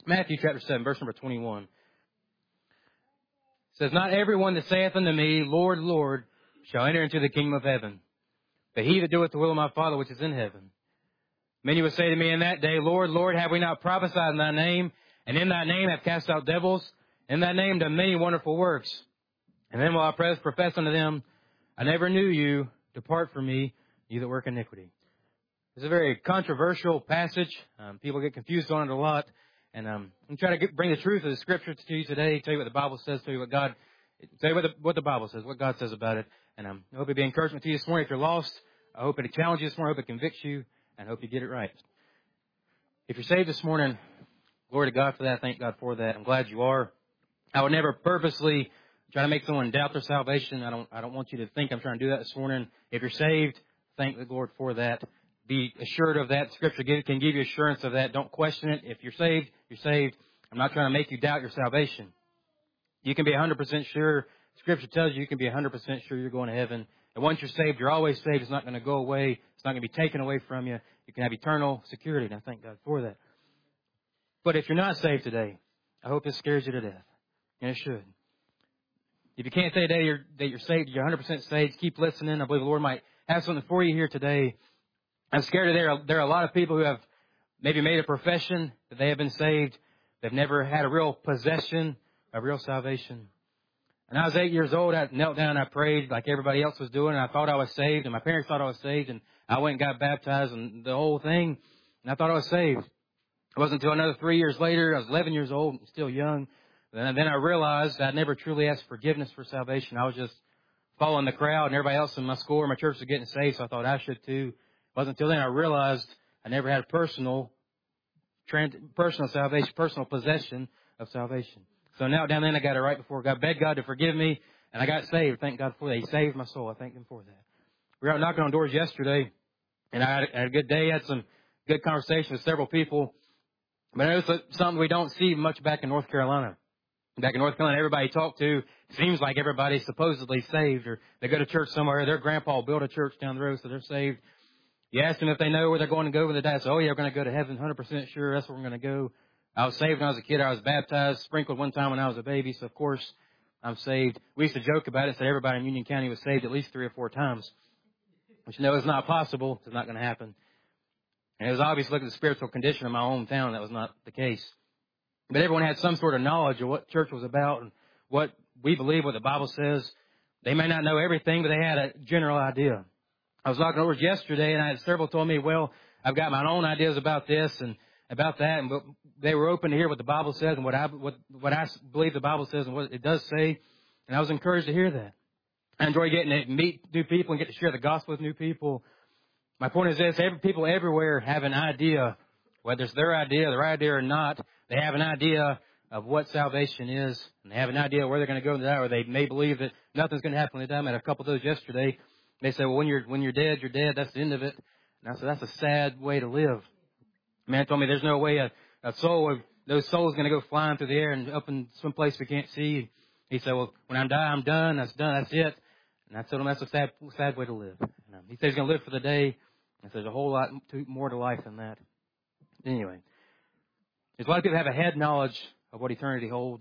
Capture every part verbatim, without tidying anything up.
Matthew chapter seven, verse number twenty-one. It says, "Not everyone that saith unto me, Lord, Lord, shall enter into the kingdom of heaven, but he that doeth the will of my Father which is in heaven. Many will say to me in that day, Lord, Lord, have we not prophesied in thy name, and in thy name have cast out devils, in thy name done many wonderful works? And then will I profess unto them, I never knew you, depart from me, ye that work iniquity." It's a very controversial passage. Um, people get confused on it a lot. And um, I'm trying to get, bring the truth of the Scripture to you today, tell you what the Bible says, tell you what God, tell you what the, what the Bible says, what God says about it. And um, I hope it be encouragement to you this morning. If you're lost, I hope it challenges you this morning. I hope it convicts you, and I hope you get it right. If you're saved this morning, glory to God for that. Thank God for that. I'm glad you are. I would never purposely try to make someone doubt their salvation. I don't, I don't want you to think I'm trying to do that this morning. If you're saved, thank the Lord for that. Be assured of that. Scripture can give you assurance of that. Don't question it. If you're saved, you're saved. I'm not trying to make you doubt your salvation. You can be one hundred percent sure. Scripture tells you you can be one hundred percent sure you're going to heaven. And once you're saved, you're always saved. It's not going to go away. It's not going to be taken away from you. You can have eternal security, and I thank God for that. But if you're not saved today, I hope this scares you to death. And it should. If you can't say today you're, that you're saved, you're one hundred percent saved, keep listening. I believe the Lord might have something for you here today. I'm scared that there are, there are a lot of people who have maybe made a profession that they have been saved. They've never had a real possession of real salvation. And I was eight years old. I knelt down and I prayed like everybody else was doing. And I thought I was saved. And my parents thought I was saved. And I went and got baptized and the whole thing. And I thought I was saved. It wasn't until another three years later. I was eleven years old, still young. And then I realized I'd never truly asked forgiveness for salvation. I was just following the crowd, and everybody else in my school or my church was getting saved, so I thought I should too. It wasn't until then I realized I never had personal, personal salvation, personal possession of salvation. So now down then I got it right before God. Begged God to forgive me, and I got saved. Thank God for that. He saved my soul. I thank Him for that. We were out knocking on doors yesterday, and I had a good day. I had some good conversation with several people. But it was something we don't see much back in North Carolina. Back in North Carolina, everybody you talk to, seems like everybody's supposedly saved, or they go to church somewhere. Their grandpa built a church down the road, so they're saved. You ask them if they know where they're going to go when they die. So, oh, yeah, we're going to go to heaven, one hundred percent sure. That's where we're going to go. I was saved when I was a kid. I was baptized, sprinkled one time when I was a baby. So, of course, I'm saved. We used to joke about it, say everybody in Union County was saved at least three or four times. Which, no, it's not possible. It's not going to happen. And it was obvious, look at the spiritual condition of my hometown. That was not the case. But everyone had some sort of knowledge of what church was about and what we believe, what the Bible says. They may not know everything, but they had a general idea. I was knocking doors yesterday, and I had several told me, well, I've got my own ideas about this and about that. And they were open to hear what the Bible says and what I, what, what I believe the Bible says and what it does say. And I was encouraged to hear that. I enjoy getting to meet new people and get to share the gospel with new people. My point is this, every, people everywhere have an idea, whether it's their idea, their idea or not. They have an idea of what salvation is, and they have an idea where they're going to go when they die, or they may believe that nothing's going to happen when they die. I met a couple of those yesterday. They say, well, when you're when you're dead, you're dead. That's the end of it. And I said, that's a sad way to live. A man told me there's no way a, a soul, those souls are going to go flying through the air and up in some place we can't see. He said, well, when I die, I'm done. That's done. That's it. And I told him that's a sad, sad way to live. And, um, he said he's going to live for the day. I said there's a whole lot more to life than that. Anyway. There's a lot of people have a head knowledge of what eternity holds.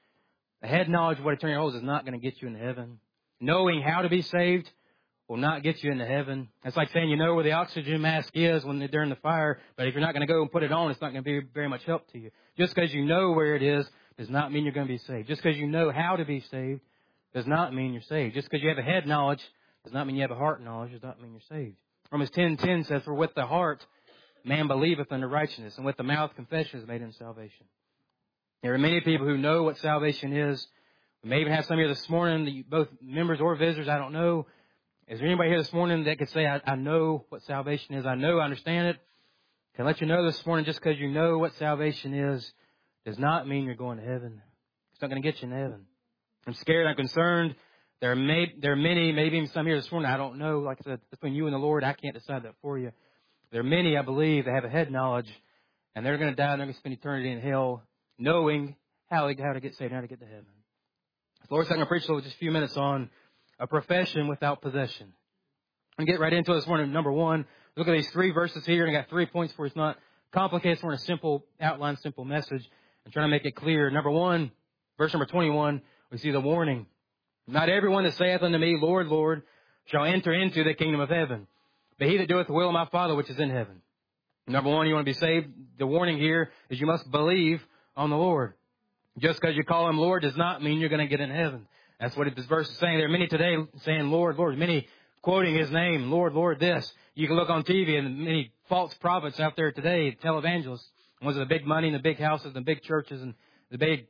A head knowledge of what eternity holds is not going to get you into heaven. Knowing how to be saved will not get you into heaven. It's like saying you know where the oxygen mask is when they're during the fire, but if you're not going to go and put it on, it's not going to be very much help to you. Just because you know where it is does not mean you're going to be saved. Just because you know how to be saved does not mean you're saved. Just because you have a head knowledge does not mean you have a heart knowledge, does not mean you're saved. Romans ten ten says, for with the heart man believeth unto righteousness, and with the mouth confession is made unto salvation. There are many people who know what salvation is. We may even have some here this morning, both members or visitors, I don't know. Is there anybody here this morning that could say, I, I know what salvation is? I know, I understand it. Can I let you know this morning, just because you know what salvation is, does not mean you're going to heaven. It's not going to get you in heaven. I'm scared, I'm concerned. There are, may, there are many, maybe even some here this morning, I don't know. Like I said, between you and the Lord, I can't decide that for you. There are many, I believe, that have a head knowledge, and they're going to die and they're going to spend eternity in hell, knowing how, how to get saved, how to get to heaven. The Lord's going to preach just a few minutes on a profession without possession. I'm going to get right into it this morning. Number one, look at these three verses here, and I got three points for you. It's not complicated. It's more a simple outline, simple message. I'm trying to make it clear. Number one, verse number twenty-one, we see the warning. Not everyone that saith unto me, Lord, Lord, shall enter into the kingdom of heaven, but he that doeth the will of my Father which is in heaven. Number one, you want to be saved. The warning here is you must believe on the Lord. Just because you call him Lord does not mean you're going to get in heaven. That's what this verse is saying. There are many today saying, Lord, Lord, many quoting his name, Lord, Lord, this. You can look on T V and many false prophets out there today, televangelists, ones with the big money and the big houses and the big churches and the big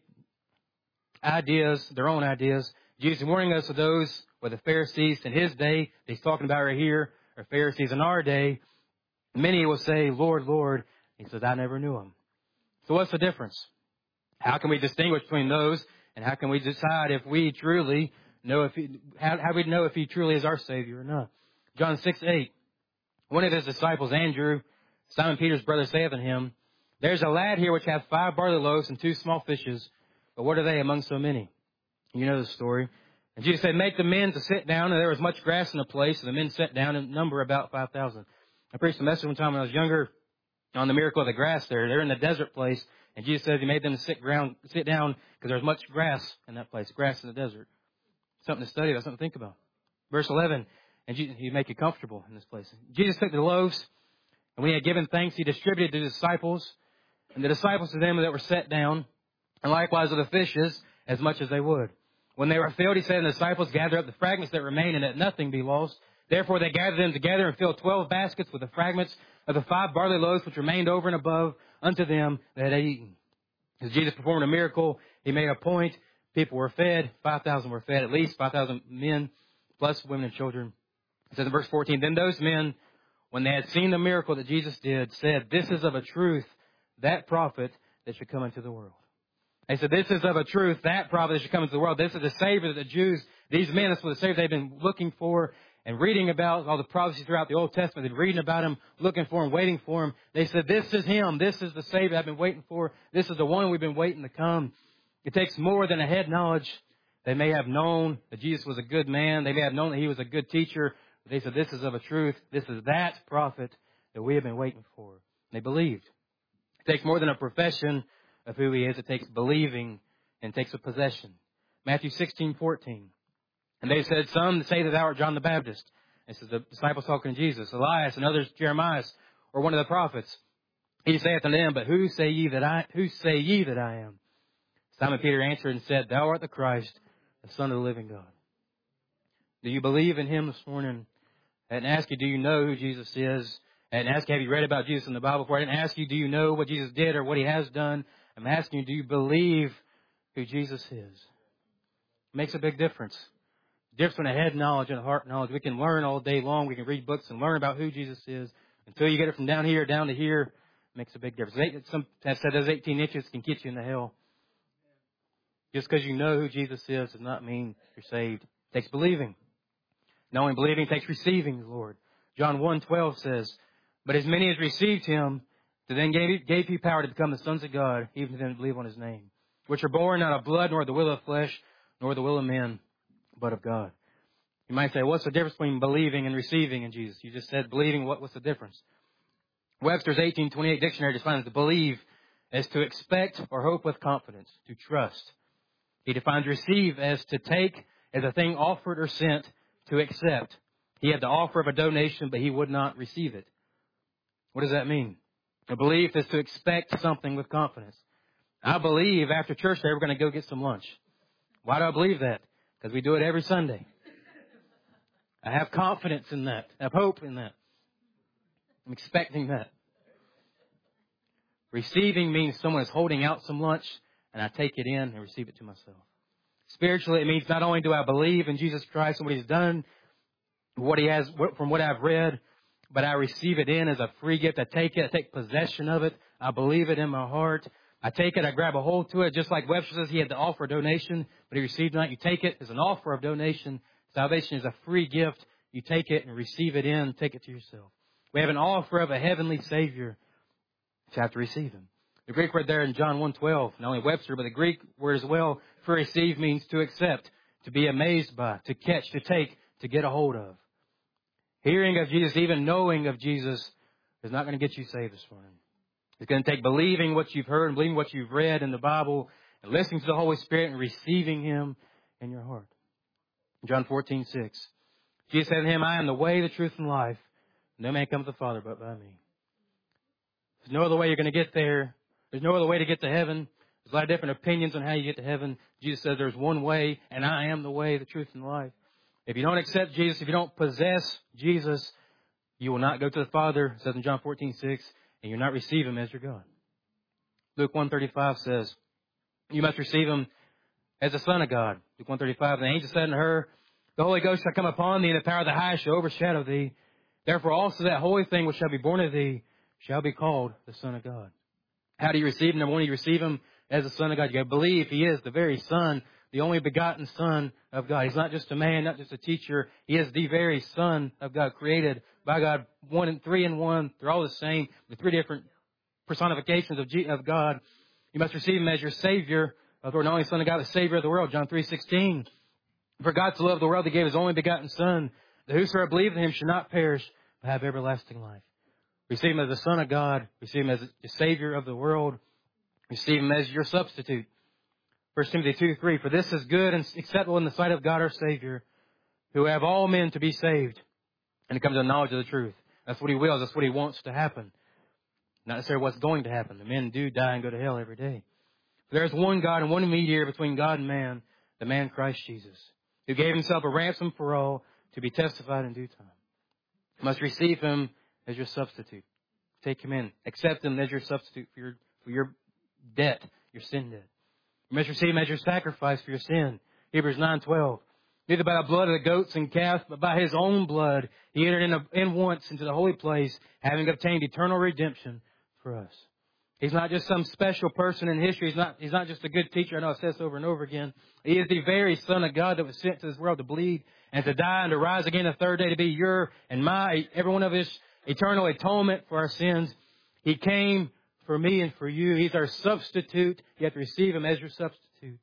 ideas, their own ideas. Jesus is warning us of those were the Pharisees in his day. He's talking about right here, are Pharisees in our day. Many will say, Lord, Lord. He says, I never knew him. So what's the difference? How can we distinguish between those, and how can we decide if we truly know if he, how, how we know if he truly is our Savior or not? John six eight. One of his disciples, Andrew, Simon Peter's brother, saith unto him, There's a lad here which hath five barley loaves and two small fishes, but what are they among so many? You know the story. And Jesus said, Make the men to sit down, and there was much grass in the place, and the men sat down in number about five thousand. I preached a message one time when I was younger on the miracle of the grass there. They're in the desert place, and Jesus said he made them to sit, ground, sit down because there was much grass in that place, grass in the desert. Something to study about, something to think about. Verse eleven, and he make you comfortable in this place. Jesus took the loaves, and when he had given thanks, he distributed to the disciples, and the disciples to them that were set down, and likewise of the fishes, as much as they would. When they were filled, he said, and the disciples gather up the fragments that remain, and that nothing be lost. Therefore they gathered them together and filled twelve baskets with the fragments of the five barley loaves which remained over and above unto them that had eaten. As Jesus performed a miracle, he made a point. People were fed. five thousand were fed, at least five thousand men, plus women and children. It says in verse fourteen, Then those men, when they had seen the miracle that Jesus did, said, This is of a truth that prophet that should come into the world. They said, This is of a truth that prophet that should come into the world. This is the Savior that the Jews, these men, this was the Savior they've been looking for and reading about all the prophecies throughout the Old Testament. They've been reading about him, looking for him, waiting for him. They said, This is him. This is the Savior I've been waiting for. This is the one we've been waiting to come. It takes more than a head knowledge. They may have known that Jesus was a good man. They may have known that he was a good teacher. But they said, This is of a truth. This is that prophet that we have been waiting for. And they believed. It takes more than a profession of who he is. It takes believing, and it takes a possession. Matthew sixteen fourteen. And they said, Some say that thou art John the Baptist. And this is the disciples talking to Jesus. Elias, and others Jeremiah, or one of the prophets. He saith unto them, But who say ye that I who say ye that I am? Simon Peter answered and said, Thou art the Christ, the Son of the living God. Do you believe in him this morning? I didn't ask you, do you know who Jesus is? I didn't ask you, have you read about Jesus in the Bible before? I didn't ask you, do you know what Jesus did or what he has done? I'm asking you, do you believe who Jesus is? It makes a big difference. Difference between a head knowledge and a heart knowledge. We can learn all day long. We can read books and learn about who Jesus is. Until you get it from down here down to here, it makes a big difference. Some have said those eighteen inches can get you into hell. Just because you know who Jesus is does not mean you're saved. It takes believing. Not only believing, it takes receiving the Lord. John one twelve says, But as many as received him, to them gave, gave he power to become the sons of God, even to them that believe on his name, which are born not of blood, nor of the will of flesh, nor the will of men, but of God. You might say, what's the difference between believing and receiving in Jesus? You just said believing. What, what's the difference? Webster's eighteen twenty-eight dictionary defines to believe as to expect or hope with confidence, to trust. He defines receive as to take as a thing offered or sent, to accept. He had the offer of a donation, but he would not receive it. What does that mean? A belief is to expect something with confidence. I believe after church today we're going to go get some lunch. Why do I believe that? Because we do it every Sunday. I have confidence in that. I have hope in that. I'm expecting that. Receiving means someone is holding out some lunch, and I take it in and receive it to myself. Spiritually, it means not only do I believe in Jesus Christ and what he's done, what he has, from what I've read, but I receive it in as a free gift. I take it, I take possession of it. I believe it in my heart. I take it, I grab a hold to it. Just like Webster says, he had to offer a donation, but he received not. You take it as an offer of donation. Salvation is a free gift. You take it and receive it in, take it to yourself. We have an offer of a heavenly Savior. You have to receive him. The Greek word there in John one twelve, not only Webster, but the Greek word as well, for receive means to accept, to be amazed by, to catch, to take, to get a hold of. Hearing of Jesus, even knowing of Jesus, is not going to get you saved this morning. It's going to take believing what you've heard and believing what you've read in the Bible and listening to the Holy Spirit and receiving Him in your heart. John fourteen six. Jesus said to him, I am the way, the truth, and life. No man comes to the Father but by me. There's no other way you're going to get there. There's no other way to get to heaven. There's a lot of different opinions on how you get to heaven. Jesus says there's one way, and I am the way, the truth, and the life. If you don't accept Jesus, if you don't possess Jesus, you will not go to the Father, it says in John fourteen six, and you'll not receive Him as your God. Luke one thirty-five says, you must receive Him as the Son of God. Luke one thirty-five, and the angel said unto her, the Holy Ghost shall come upon thee, and the power of the highest shall overshadow thee. Therefore also that holy thing which shall be born of thee shall be called the Son of God. How do you receive Him? Number one, you receive Him as the Son of God. You got to believe He is the very Son, the only begotten Son of God. He's not just a man, not just a teacher. He is the very Son of God, created by God, one and three in one. They're all the same, the three different personifications of, G- of God. You must receive Him as your Savior, of the Lord, not only Son of God, the Savior of the world. John three sixteen. For God so loved the world, He gave His only begotten Son, that whosoever believeth in Him should not perish, but have everlasting life. Receive Him as the Son of God. Receive Him as the Savior of the world. Receive Him as your substitute. First Timothy two three. For this is good and acceptable in the sight of God our Savior, who have all men to be saved and to come to the knowledge of the truth. That's what He wills. That's what He wants to happen. Not necessarily what's going to happen. The men do die and go to hell every day. There is one God and one mediator between God and man, the man Christ Jesus, who gave Himself a ransom for all to be testified in due time. You must receive Him as your substitute. Take Him in. Accept Him as your substitute for your, for your debt, your sin debt. You must receive Him as your sacrifice for your sin. Hebrews nine twelve. Neither by the blood of the goats and calves, but by His own blood, He entered in, a, in once into the holy place, having obtained eternal redemption for us. He's not just some special person in history. He's not, he's not just a good teacher. I know I say this over and over again. He is the very Son of God that was sent to this world to bleed and to die and to rise again the third day to be your and my, every one of His eternal atonement for our sins. He came for me and for you. He's our substitute. You have to receive Him as your substitute.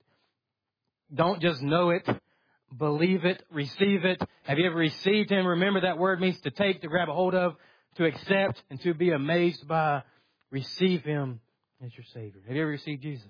Don't just know it. Believe it. Receive it. Have you ever received Him? Remember that word means to take, to grab a hold of, to accept, and to be amazed by. Receive Him as your Savior. Have you ever received Jesus?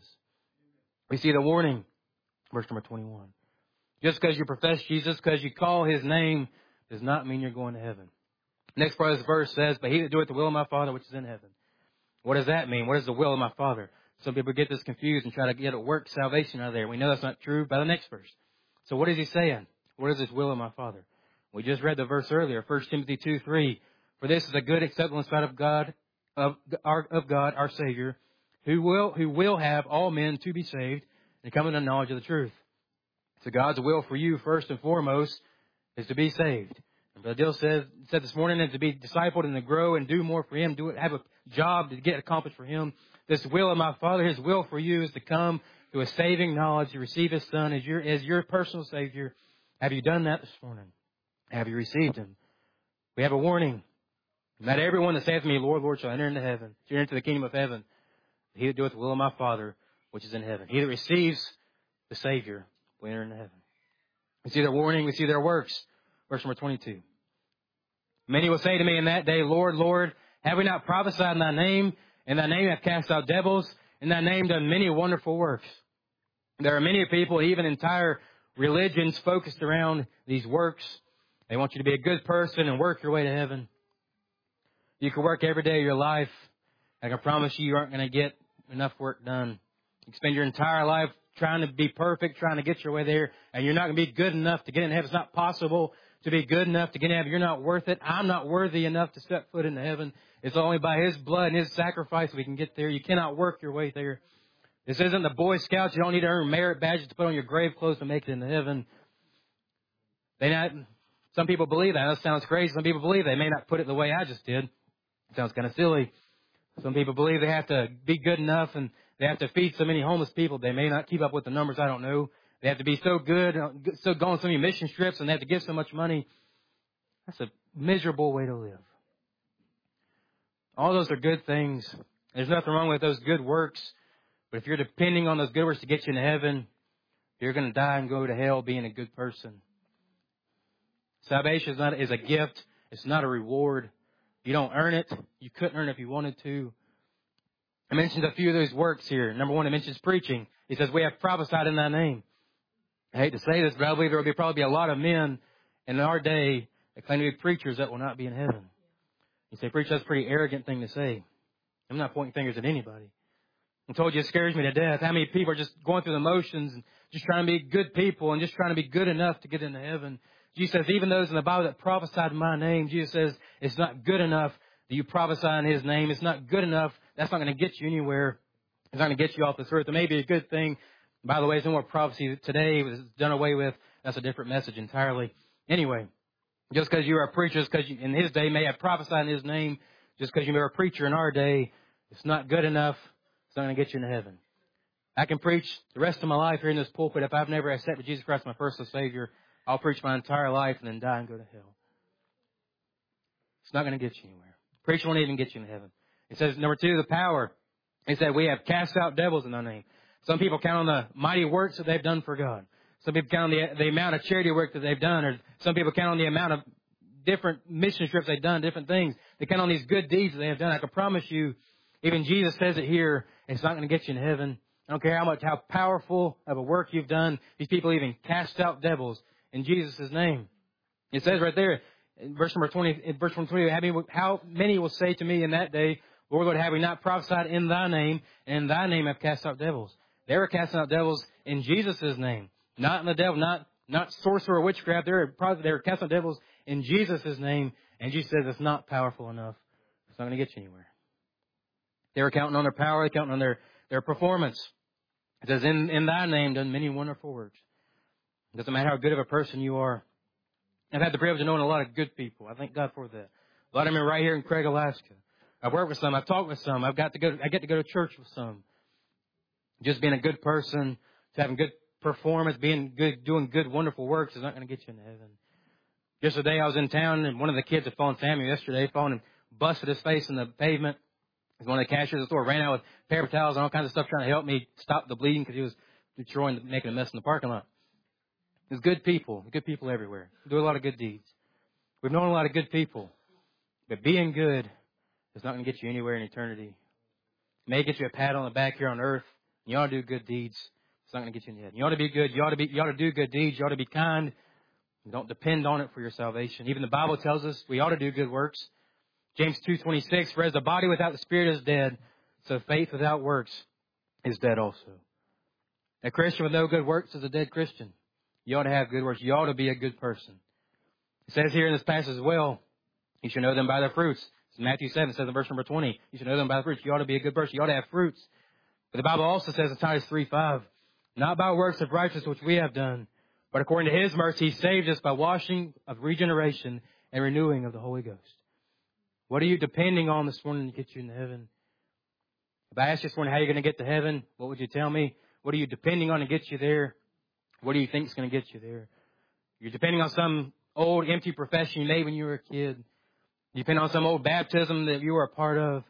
We see the warning. Verse number twenty-one. Just because you profess Jesus, because you call His name, does not mean you're going to heaven. Next part of this verse says, but he that doeth the will of my Father which is in heaven. What does that mean? What is the will of my Father? Some people get this confused and try to get a work salvation out of there. We know that's not true by the next verse. So what is he saying? What is this will of my Father? We just read the verse earlier, First Timothy two three. For this is a good, acceptable in the sight of God, of, our, of God, our Savior, who will, who will have all men to be saved and come into the knowledge of the truth. So God's will for you, first and foremost, is to be saved. And Brother Dill said, said this morning, and to be discipled and to grow and do more for Him, do it, have a job to get accomplished for Him. This will of my Father, His will for you is to come to a saving knowledge, to receive His Son as your, as your personal Savior. Have you done that this morning? Have you received Him? We have a warning. Not everyone that saith to me, Lord, Lord, shall enter into heaven, shall enter into the kingdom of heaven. He that doeth the will of my Father, which is in heaven. He that receives the Savior will enter into heaven. We see their warning, we see their works. Verse number twenty-two. Many will say to me in that day, Lord, Lord, have we not prophesied in Thy name? In Thy name have cast out devils? In Thy name done many wonderful works? There are many people, even entire religions, focused around these works. They want you to be a good person and work your way to heaven. You can work every day of your life. I can promise you, you aren't going to get enough work done. You can spend your entire life trying to be perfect, trying to get your way there, and you're not going to be good enough to get in heaven. It's not possible to be good enough to get in heaven. You're not worth it. I'm not worthy enough to step foot into heaven. It's only by His blood and His sacrifice we can get there. You cannot work your way there. This isn't the Boy Scouts. You don't need to earn merit badges to put on your grave clothes to make it into heaven. They not. Some people believe that. That sounds crazy. Some people believe they may not put it the way I just did. It sounds kind of silly. Some people believe they have to be good enough and they have to feed so many homeless people. They may not keep up with the numbers. I don't know. They have to be so good, so go on so many mission trips, and they have to give so much money. That's a miserable way to live. All those are good things. There's nothing wrong with those good works. But if you're depending on those good works to get you into heaven, you're going to die and go to hell being a good person. Salvation is not is a gift. It's not a reward. You don't earn it. You couldn't earn it if you wanted to. It mentions a few of those works here. Number one, it mentions preaching. He says, we have prophesied in thy name. I hate to say this, but I believe there will be probably be a lot of men in our day that claim to be preachers that will not be in heaven. You say, preach, that's a pretty arrogant thing to say. I'm not pointing fingers at anybody. I told you it scares me to death. How many people are just going through the motions and just trying to be good people and just trying to be good enough to get into heaven. Jesus says, even those in the Bible that prophesied in my name, Jesus says, it's not good enough that you prophesy in his name. It's not good enough. That's not going to get you anywhere. It's not going to get you off this earth. It may be a good thing. By the way, there's no more prophecy today. It was done away with. That's a different message entirely. Anyway, just because you are a preacher, just because you, in his day may have prophesied in his name, just because you are a preacher in our day, it's not good enough. It's not going to get you into heaven. I can preach the rest of my life here in this pulpit. If I've never accepted Jesus Christ, my personal Savior, I'll preach my entire life and then die and go to hell. It's not going to get you anywhere. Preaching won't even get you into heaven. It says, number two, the power. It said, we have cast out devils in thy name. Some people count on the mighty works that they've done for God. Some people count on the, the amount of charity work that they've done. Or some people count on the amount of different mission trips they've done, different things. They count on these good deeds that they have done. I can promise you, even Jesus says it here, it's not going to get you in heaven. I don't care how much, how powerful of a work you've done. These people even cast out devils in Jesus' name. It says right there, in verse number twenty, in verse number twenty, how many will say to me in that day, Lord, Lord, have we not prophesied in thy name, and in thy name have cast out devils? They were casting out devils in Jesus' name, not in the devil, not not sorcerer or witchcraft. They were they were casting out devils in Jesus' name, and Jesus says it's not powerful enough. It's not going to get you anywhere. They were counting on their power, counting on their, their performance. It says, in, in thy name done many wonderful works. It doesn't matter how good of a person you are. I've had the privilege of knowing a lot of good people. I thank God for that. A lot of them are right here in Craig, Alaska. I've worked with some. I've talked with some. I've got to go. I get to go to church with some. Just being a good person, to having good performance, being good, doing good, wonderful works is not going to get you into heaven. Just the day I was in town, and one of the kids had fallen Samuel yesterday, fallen and busted his face in the pavement. One of the cashiers at the store ran out with paper towels and all kinds of stuff trying to help me stop the bleeding because he was destroying, making a mess in the parking lot. There's good people, good people everywhere. We do a lot of good deeds. We've known a lot of good people. But being good is not going to get you anywhere in eternity. It may get you a pat on the back here on earth. You ought to do good deeds. It's not going to get you in the head. You ought to be good. You ought to be, you ought to do good deeds. You ought to be kind. Don't depend on it for your salvation. Even the Bible tells us we ought to do good works. James two twenty-six, for as the body without the spirit is dead, so faith without works is dead also. A Christian with no good works is a dead Christian. You ought to have good works. You ought to be a good person. It says here in this passage as well, you should know them by their fruits. It's Matthew seven, it says in verse number twenty, you should know them by the fruits. You ought to be a good person. You ought to have fruits. But the Bible also says in Titus three five, not by works of righteousness which we have done, but according to his mercy, he saved us by washing of regeneration and renewing of the Holy Ghost. What are you depending on this morning to get you into heaven? If I asked you this morning how you're going to get to heaven, what would you tell me? What are you depending on to get you there? What do you think is going to get you there? You're depending on some old empty profession you made when you were a kid. You depend on some old baptism that you were a part of.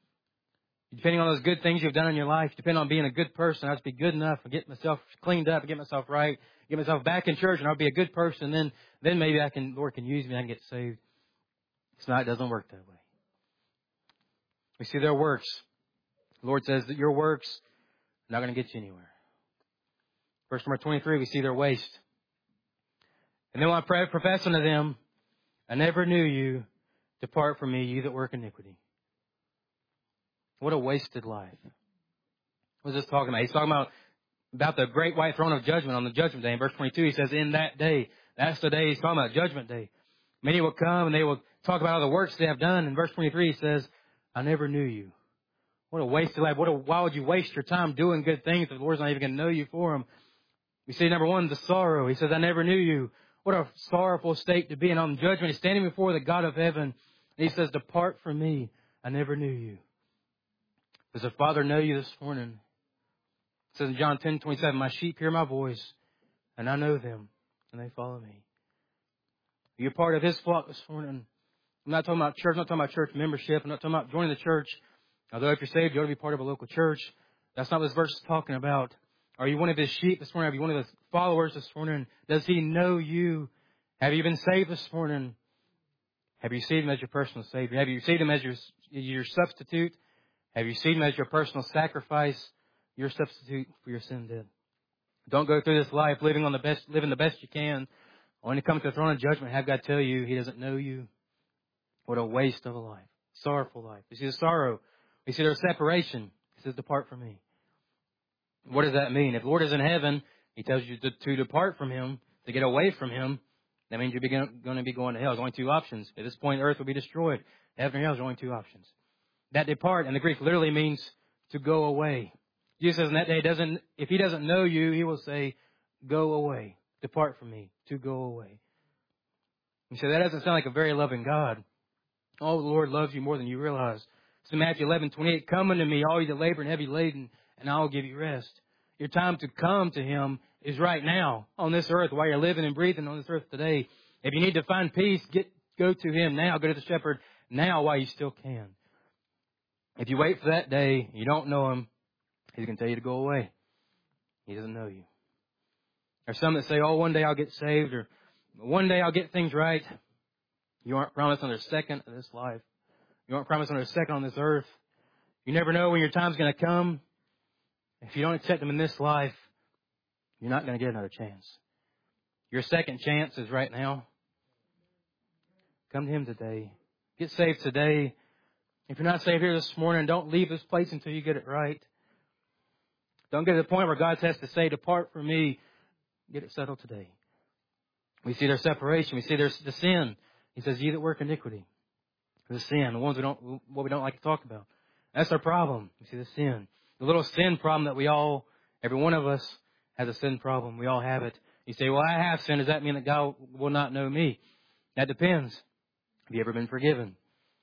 You depending on those good things you've done in your life. You depend on being a good person. I'll just be good enough and get myself cleaned up and get myself right. Get myself back in church and I'll be a good person. Then, then maybe I can, Lord can use me and I can get saved. It's not, it doesn't work that way. We see their works. The Lord says that your works are not going to get you anywhere. Verse number twenty-three, we see their waste. And then when I profess unto them, I never knew you. Depart from me, you that work iniquity. What a wasted life. What is this talking about? He's talking about, about the great white throne of judgment on the judgment day. In verse twenty-two, he says, in that day. That's the day he's talking about, judgment day. Many will come and they will talk about all the works they have done. In verse twenty-three, he says, I never knew you. What a wasted life. What a, why would you waste your time doing good things if the Lord's not even going to know you for them? We see, number one, the sorrow. He says, I never knew you. What a sorrowful state to be in. On judgment, he's standing before the God of heaven. And he says, depart from me. I never knew you. Does the Father know you this morning? It says in John ten twenty-seven, my sheep hear my voice, and I know them, and they follow me. You're part of his flock this morning. I'm not talking about church. I'm not talking about church membership. I'm not talking about joining the church. Although if you're saved, you ought to be part of a local church. That's not what this verse is talking about. Are you one of his sheep this morning? Are you one of his followers this morning? Does he know you? Have you been saved this morning? Have you received him as your personal Savior? Have you received him as your, your substitute? Have you seen Him as your personal sacrifice, your substitute for your sin debt? Don't go through this life living on the best, living the best you can. When it comes to the throne of judgment, have God tell you He doesn't know you. What a waste of a life. Sorrowful life. You see the sorrow. You see their separation. He says, depart from me. What does that mean? If the Lord is in heaven, He tells you to, to depart from Him, to get away from Him. That means you're going to be going to hell. There's only two options. At this point, earth will be destroyed. Heaven and hell, there's only two options. That depart in the Greek literally means to go away. Jesus says in that day, doesn't if He doesn't know you, He will say, go away. Depart from me. To go away. You say, that doesn't sound like a very loving God. Oh, the Lord loves you more than you realize. It's in Matthew eleven twenty-eight, come unto me, all you that labor and heavy laden, and I will give you rest. Your time to come to Him is right now on this earth while you're living and breathing on this earth today. If you need to find peace, get go to Him now. Go to the shepherd now while you still can. If you wait for that day, you don't know Him, He's going to tell you to go away. He doesn't know you. There's some that say, oh, one day I'll get saved, or one day I'll get things right. You aren't promised another second of this life. You aren't promised another second on this earth. You never know when your time's going to come. If you don't accept Him in this life, you're not going to get another chance. Your second chance is right now. Come to Him today. Get saved today. If you're not saved here this morning, don't leave this place until you get it right. Don't get to the point where God has to say, depart from me. Get it settled today. We see their separation. We see there's the sin. He says, ye that work iniquity. The sin, the ones we don't, what we don't like to talk about. That's our problem. We see the sin. The little sin problem that we all, every one of us has a sin problem. We all have it. You say, well, I have sinned. Does that mean that God will not know me? That depends. Have you ever been forgiven?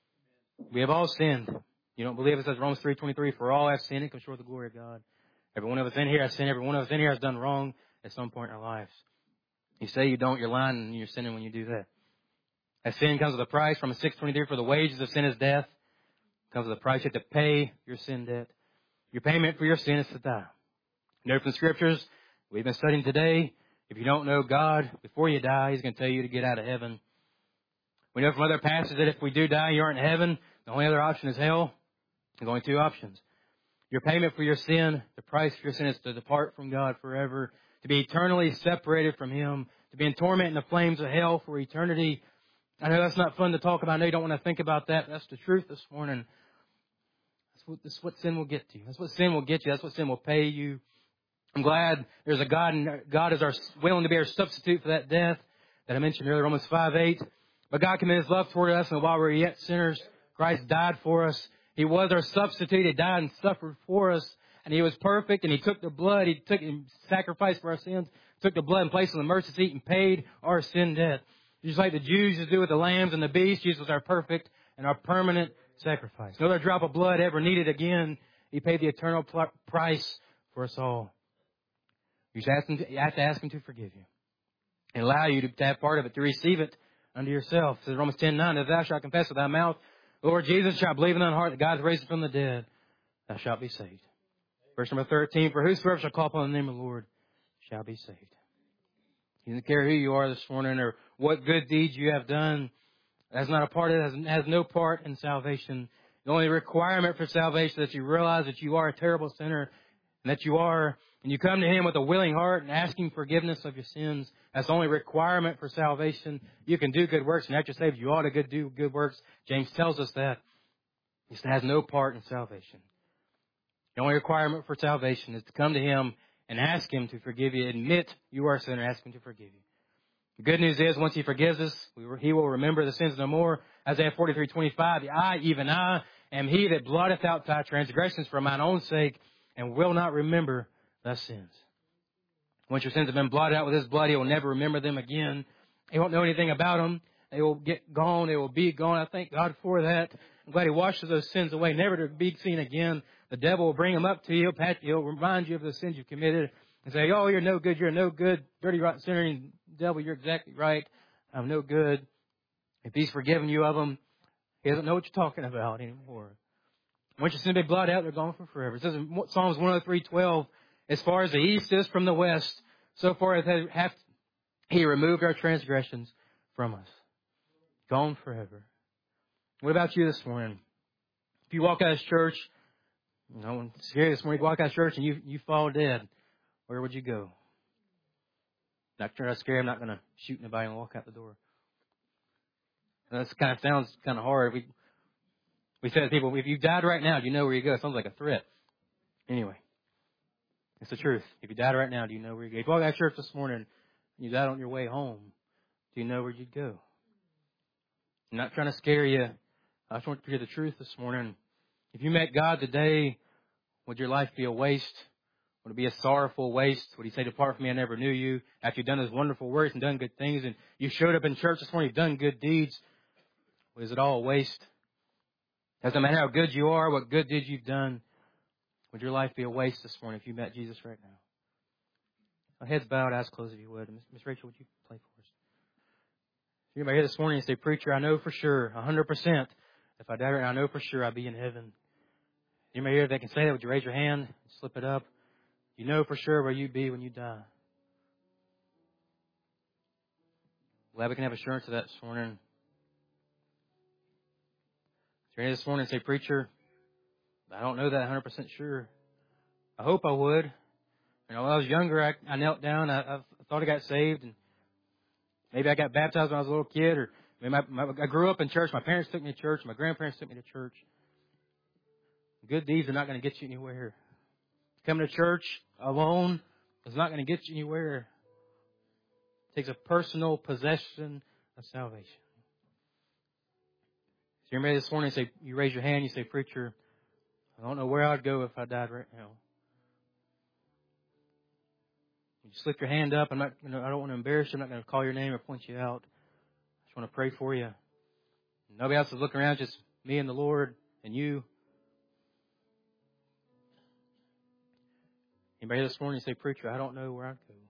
We have all sinned. You don't believe it? Says Romans three twenty-three, for all have sinned and come short of the glory of God. Every one of us in here has sinned. Every one of us in here has done wrong at some point in our lives. You say you don't, you're lying, and you're sinning when you do that. As sin comes with a price, from six twenty-three, for the wages of sin is death. It comes with a price. You have to pay your sin debt. Your payment for your sin is to die. You know from the Scriptures we've been studying today, if you don't know God before you die, He's going to tell you to get out of heaven. We know from other passages that if we do die, you aren't in heaven. The only other option is hell. There's only two options. Your payment for your sin, the price for your sin is to depart from God forever, to be eternally separated from Him, to be in torment in the flames of hell for eternity. I know that's not fun to talk about. I know you don't want to think about that. That's the truth this morning. That's what, that's what sin will get to you. That's what sin will get you. That's what sin will pay you. I'm glad there's a God, and God is our willing to be our substitute for that death that I mentioned earlier, Romans five eight. But God commended His love toward us, and while we were yet sinners, Christ died for us. He was our substitute. He died and suffered for us. And He was perfect, and He took the blood. He took and sacrificed for our sins, took the blood and placed it on the mercy seat and paid our sin debt. Just like the Jews used to do with the lambs and the beasts, Jesus was our perfect and our permanent sacrifice. No other drop of blood ever needed again. He paid the eternal pl- price for us all. You, just ask him to, you have to ask Him to forgive you and allow you to, to have part of it, to receive it unto yourself. It says Romans ten nine, if thou shalt confess with thy mouth, Lord Jesus, shalt believe in thine heart that God has raised Him from the dead, thou shalt be saved. Verse number thirteen, for whosoever shall call upon the name of the Lord shall be saved. You don't care who you are this morning or what good deeds you have done. That's not a part of it. It has, has no part in salvation. The only requirement for salvation is that you realize that you are a terrible sinner and that you are, and you come to Him with a willing heart and asking forgiveness of your sins. That's the only requirement for salvation. You can do good works, and after you're saved, you ought to good, do good works. James tells us that. It has no part in salvation. The only requirement for salvation is to come to Him and ask Him to forgive you. Admit you are a sinner. Ask Him to forgive you. The good news is, once He forgives us, we, He will remember the sins no more. Isaiah forty-three twenty-five, I, even I, am He that blotteth out thy transgressions for mine own sake, and will not remember thy sins. Once your sins have been blotted out with His blood, He will never remember them again. He won't know anything about them. They will get gone. They will be gone. I thank God for that. I'm glad He washes those sins away, never to be seen again. The devil will bring them up to you. He'll pat you. He'll remind you of the sins you've committed and say, oh, you're no good. You're no good. Dirty, rotten sinner. And devil, you're exactly right. I'm no good. If He's forgiven you of them, He doesn't know what you're talking about anymore. Once your sin be blotted out, they're gone for forever. It says in Psalms one oh three twelve, as far as the east is from the west, so far as hath He removed our transgressions from us. Gone forever. What about you this morning? If you walk out of this church You know, when it's scary this morning, you walk out of church and you, you fall dead. Where would you go? Not trying to scare. I'm not going to shoot anybody and walk out the door. And that kind of sounds kind of hard. We we said to people, if you died right now, do you know where you go? It sounds like a threat. Anyway, it's the truth. If you died right now, do you know where you go? If you walk out of church this morning and you died on your way home, do you know where you'd go? I'm not trying to scare you. I just want you to hear the truth this morning. If you met God today, would your life be a waste? Would it be a sorrowful waste? Would He say, depart from me, I never knew you? After you've done His wonderful works and done good things, and you showed up in church this morning, you've done good deeds, is it all a waste? Doesn't matter how good you are, what good deeds you've done. Would your life be a waste this morning if you met Jesus right now? Our heads bowed, eyes closed if you would. Miss Rachel, would you play for us? If you're here this morning and say, preacher, I know for sure, one hundred percent, if I die right now, I know for sure I'll be in heaven. You may hear if they can say that, would you raise your hand, slip it up? You know for sure where you'd be when you die. Glad we can have assurance of that this morning. If you're here this morning and say, preacher, I don't know that one hundred percent sure. I hope I would. You know, when I was younger, I, I knelt down. I, I thought I got saved, and maybe I got baptized when I was a little kid, or maybe my, my, I grew up in church. My parents took me to church. My grandparents took me to church. Good deeds are not going to get you anywhere. Coming to church alone is not going to get you anywhere. It takes a personal possession of salvation. So you're ready this morning and say, you raise your hand, you say, preacher, I don't know where I'd go if I died right now. You slip your hand up. I'm not, you know, I don't want to embarrass you. I'm not going to call your name or point you out. I just want to pray for you. Nobody else is looking around, just me and the Lord and you. Anybody this morning say, preacher, I don't know where I'd go.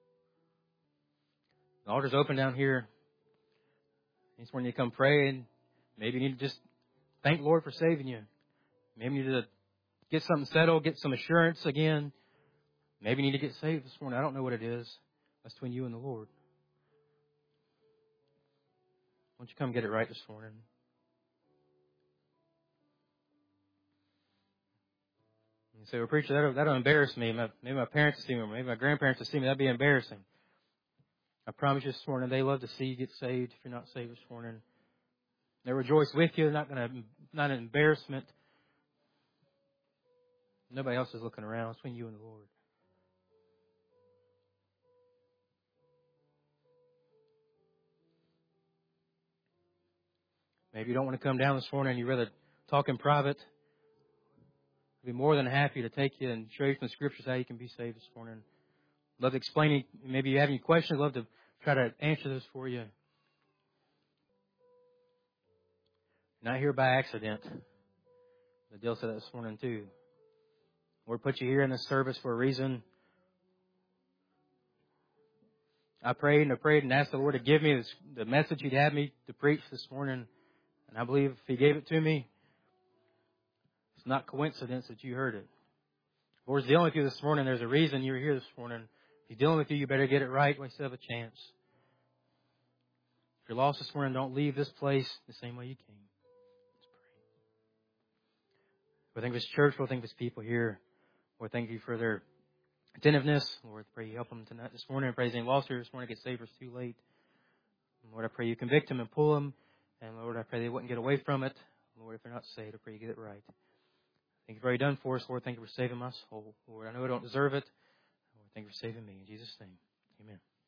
The altar's open down here. This morning you come pray, and maybe you need to just thank the Lord for saving you. Maybe you need to get something settled, get some assurance again. Maybe you need to get saved this morning. I don't know what it is. That's between you and the Lord. Why don't you come get it right this morning? You say, well, preacher, that'll, that'll embarrass me. My, maybe my parents will see me, or maybe my grandparents will see me. That'd be embarrassing. I promise you this morning, they love to see you get saved if you're not saved this morning. They rejoice with you. They're not going to, not an embarrassment. Nobody else is looking around. It's between you and the Lord. Maybe you don't want to come down this morning and you'd rather talk in private. I'd be more than happy to take you and show you from the Scriptures how you can be saved this morning. Love to explain it. Maybe you have any questions. Love to try to answer those for you. Not here by accident. The deal said that this morning too. Lord put you here in this service for a reason. I prayed and I prayed and asked the Lord to give me this, the message He'd had me to preach this morning. And I believe if He gave it to me, it's not coincidence that you heard it. If the Lord's dealing with you this morning, there's a reason you're here this morning. If He's dealing with you, you better get it right while you still have a chance. If you're lost this morning, don't leave this place the same way you came. Let's pray. Lord, thank you for this church. Lord, thank you for this people here. Lord, thank you for their attentiveness. Lord, I pray you help them tonight this morning. I pray anything lost here this morning get saved. It's too late. Lord, I pray you convict them and pull them. And Lord, I pray they wouldn't get away from it. Lord, if they're not saved, I pray you get it right. Thank you for what you've done for us, Lord. Thank you for saving my soul. Lord, I know I don't deserve it. Lord, thank you for saving me. In Jesus' name, amen.